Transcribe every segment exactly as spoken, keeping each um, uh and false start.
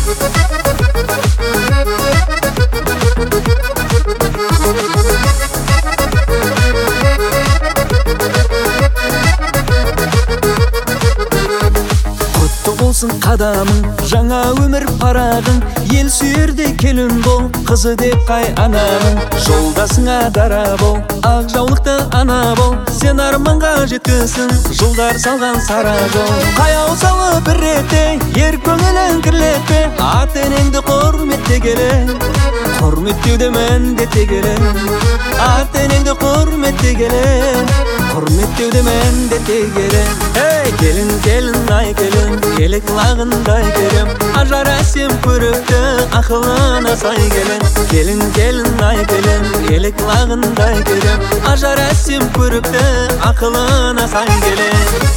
болсын қадамың, жаңа өмір парағың, ел сүйерде келін бол, қызы деп қай анамың. Жолдасыңа дара бол, ақ жаулықты ана бол, сен арманға жеткісің, жылдар салған сара жол. Қаяу салып бір ретте, ер көңілін кірлетпе, ата енеңді құрметте келе, құрметтеуді міндетте келе, ата енеңді құрметте келе, құрметтеуді міндетте келе. Ей, келін, келін, ай келін, елік лағындай керем, ажар әсем көрікті, ақылына сай келін. Келін, келін, ай келін, елік лағындай керем, ажар әсем көрікті, ақылына сай келін.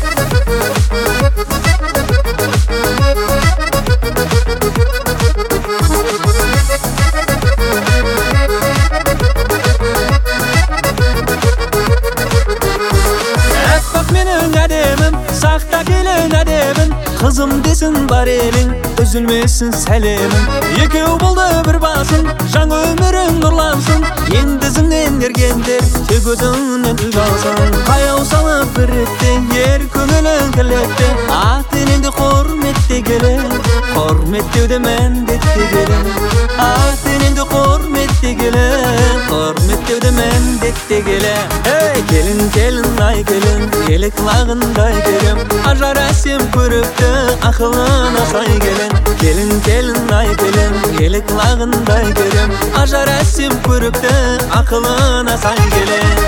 Сақта келін әдемін, қызым десін бар елің, үзілмесін сәлемін. Екеу болды бір басын, жаңа өмірің нұрлансын, ендізіңнен ергендер тек өзіңнен үлгі алсын. Қаяу салып бір ретте, ер көңілін кірлетте, ата енеңді құрметте келе, құрметтеуді міндетте келе, ата енеңді құрметте келе, құрметтеуді міндетте келе. Ей, келін, келін, ай келін, елік лағындай керем, ажар әсем көрікті, ақылына сай келін. Келін, келін, ай келін, елік лағындай керем, ажар әсем көрікті, ақылына сай келін.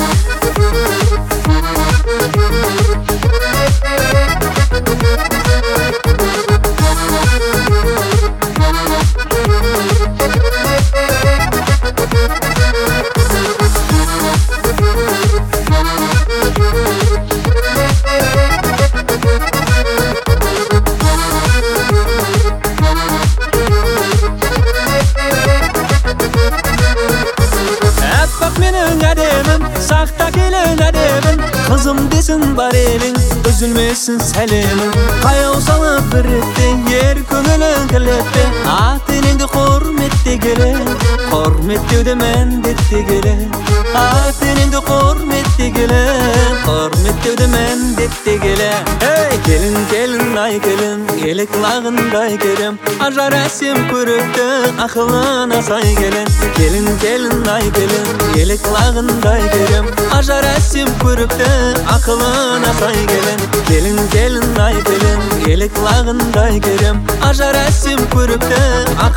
Сақта келін әдемін, қызым десін бар елің, үзілмесін сәлемін. Қаяу салып бір ретте, ер көңілін кірлетте, ата енеңді құрметте келе, құрметтеуді міндетте келе, ата енеңді құрметте келе, құрметтеуді міндетте келе. Ей, келін, келін, ай келін, елік лағындай керем, ажар әсем көрікті, ақылына сай келін. Келін, келін, ай келін, елік лағындай керем, ажар әсем көрікті, ақылына сай келін. Келін, келін, ай келін, елік лағындай керем, ажар әсем көрікті,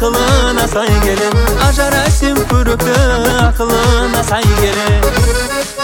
ақылына сай келін, ажар әсем көрікті, ақылына сай келін.